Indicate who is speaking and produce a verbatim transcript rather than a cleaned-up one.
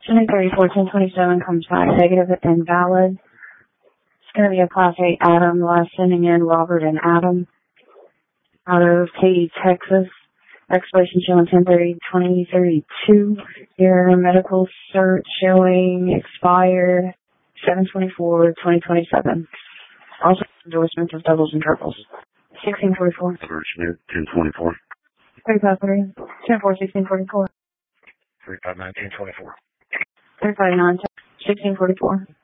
Speaker 1: Twenty thirty-four, ten twenty-seven comes back negative and valid. It's going to be a Class eight Adam. Last sending in Robert and Adam out of Katy, Texas. Expiration showing ten thirty, twenty thirty-two. Your medical cert showing expired seven twenty-four, twenty twenty-seven. Also endorsements of doubles and triples. sixteen forty-four.
Speaker 2: ten twenty-four.
Speaker 1: thirty-five three. ten four, sixteen forty-four.
Speaker 2: thirty-five nineteen twenty-four.
Speaker 1: thirty-five nine, sixteen forty-four.